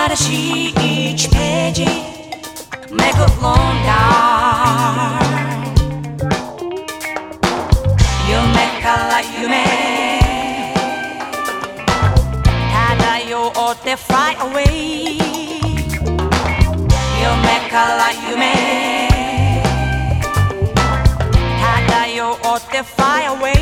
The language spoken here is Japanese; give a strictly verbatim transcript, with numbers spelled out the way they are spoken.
新しいいちページめくるんだ。夢から夢漂って Fly away 夢から夢漂って Fly away